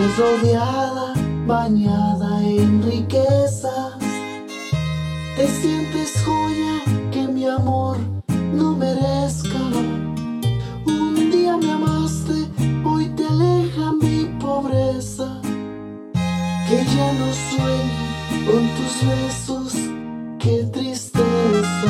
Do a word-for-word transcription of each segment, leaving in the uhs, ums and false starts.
rodeada, bañada en riquezas, te sientes joya que mi amor no merezca. Un día me amaste, hoy te aleja mi pobreza. Que ya no sueñe con tus besos, qué tristeza.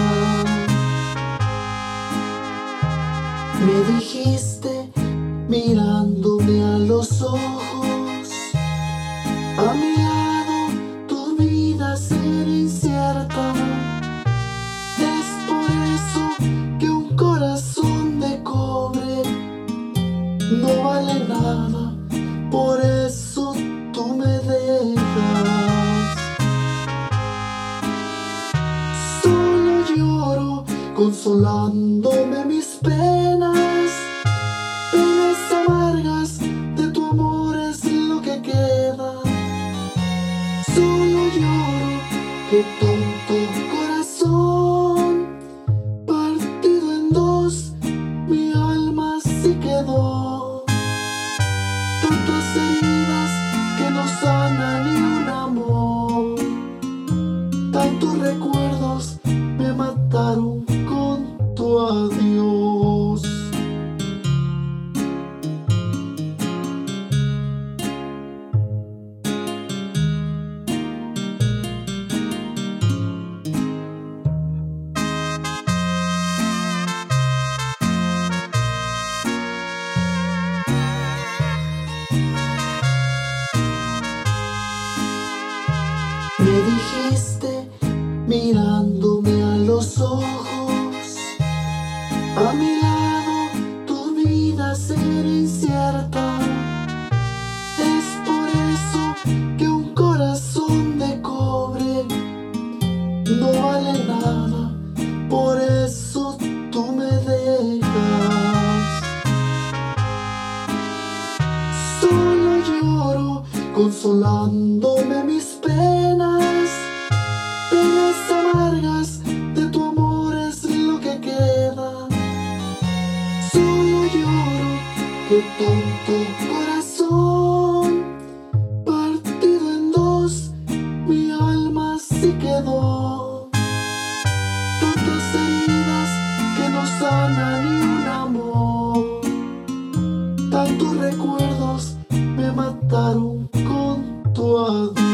Me dijiste mirándome a los ojos, a mi lado tu vida será incierta. Es por eso que un corazón de cobre no vale nada, por eso tú me dejas. Solo lloro consolándome mis penas, penas amargas de tu amor es lo que queda. Solo lloro, qué tonto corazón, partido en dos, mi alma sí quedó. Tantas heridas que no sanan ni un amor, tantos recuerdos me mataron con tu adiós. Me dijiste mirándome a los ojos, a mi lado tu vida será incierta. Es por eso que un corazón de cobre no vale nada, por eso tú me dejas. Solo lloro consolándome mis penas, penas amargas de tu amor es lo que queda. Solo lloro, qué tonto corazón, partido en dos, mi alma sí quedó. Tantas heridas que no sanan ni un amor, tantos recuerdos me mataron con tu adiós.